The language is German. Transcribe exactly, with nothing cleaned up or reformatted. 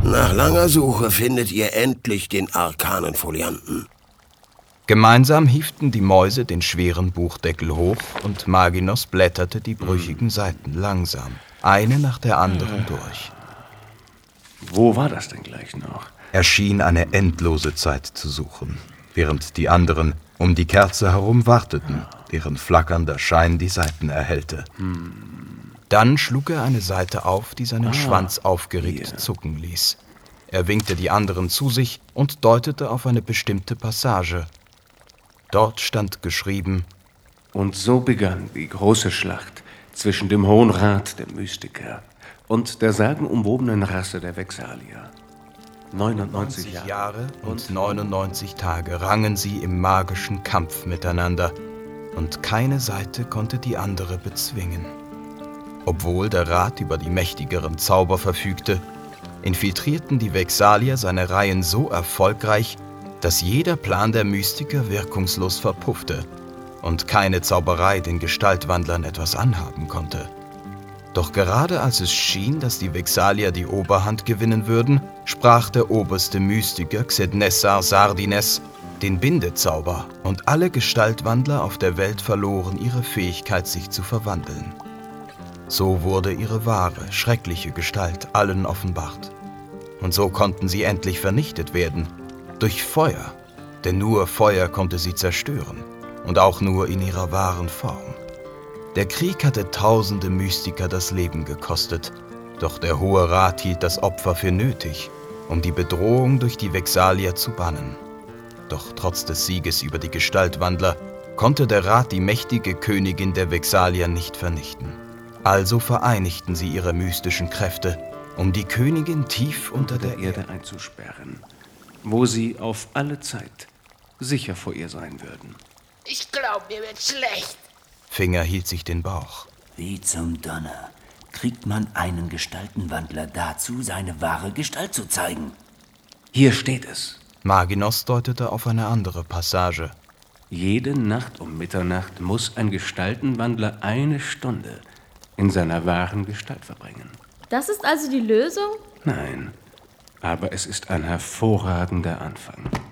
Nach langer Suche findet ihr endlich den arkanen Folianten. Gemeinsam hieften die Mäuse den schweren Buchdeckel hoch und Maginos blätterte die brüchigen Seiten langsam, eine nach der anderen durch. Wo war das denn gleich noch? Er schien eine endlose Zeit zu suchen, während die anderen um die Kerze herum warteten, deren flackernder Schein die Seiten erhellte. Dann schlug er eine Seite auf, die seinen Ah, Schwanz aufgeregt hier. zucken ließ. Er winkte die anderen zu sich und deutete auf eine bestimmte Passage. Dort stand geschrieben: Und so begann die große Schlacht zwischen dem Hohen Rat der Mystiker und der sagenumwobenen Rasse der Vexalier. neunundneunzig Jahre, Jahre und neunundneunzig Tage rangen sie im magischen Kampf miteinander, und keine Seite konnte die andere bezwingen. Obwohl der Rat über die mächtigeren Zauber verfügte, infiltrierten die Vexalier seine Reihen so erfolgreich, dass jeder Plan der Mystiker wirkungslos verpuffte und keine Zauberei den Gestaltwandlern etwas anhaben konnte. Doch gerade als es schien, dass die Vexalier die Oberhand gewinnen würden, sprach der oberste Mystiker Xednessar Sardines den Bindezauber, und alle Gestaltwandler auf der Welt verloren ihre Fähigkeit, sich zu verwandeln. So wurde ihre wahre, schreckliche Gestalt allen offenbart. Und so konnten sie endlich vernichtet werden, durch Feuer, denn nur Feuer konnte sie zerstören, und auch nur in ihrer wahren Form. Der Krieg hatte tausende Mystiker das Leben gekostet, doch der Hohe Rat hielt das Opfer für nötig, um die Bedrohung durch die Vexalier zu bannen. Doch trotz des Sieges über die Gestaltwandler konnte der Rat die mächtige Königin der Vexalier nicht vernichten. Also vereinigten sie ihre mystischen Kräfte, um die Königin tief unter der Erde einzusperren, wo sie auf alle Zeit sicher vor ihr sein würden. Ich glaube, mir wird schlecht. Finger hielt sich den Bauch. Wie zum Donner kriegt man einen Gestaltenwandler dazu, seine wahre Gestalt zu zeigen? Hier steht es. Maginos deutete auf eine andere Passage. Jede Nacht um Mitternacht muss ein Gestaltenwandler eine Stunde in seiner wahren Gestalt verbringen. Das ist also die Lösung? Nein, aber es ist ein hervorragender Anfang.